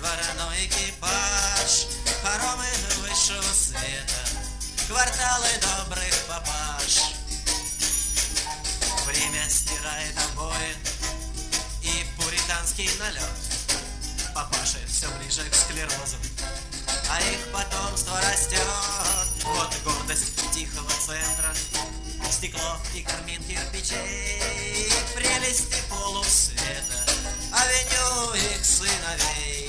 дворяной экипаж, хоромы высшего света, кварталы добрых папаш. Время стирает обои и пуританский налет. Папаши все ближе к склерозу, а их потомство растет. Вот гордость тихого центра, стекло и кармин кирпичей, прелести полусвета, авеню их сыновей.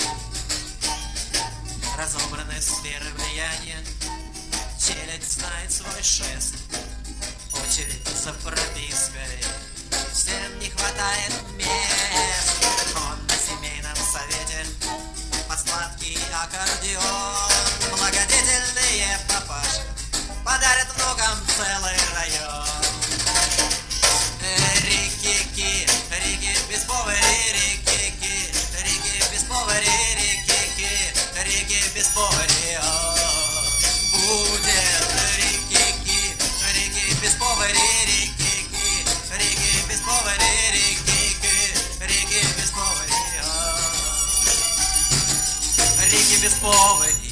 Разобраны сферы влияния, челядь знает свой шест. Очередь за пропиской, всем не хватает мест. Он на семейном совете под сладкий аккордеон. Благодетельные папаши подарят внукам целый район. Рики-ки, рики без повари, рики-ки, рики без повари, рики-ки, рики без повари. Будет рики-ки, рики без повари, рики-ки, рики без повари, рики-ки, рики без повари. Рики без повари.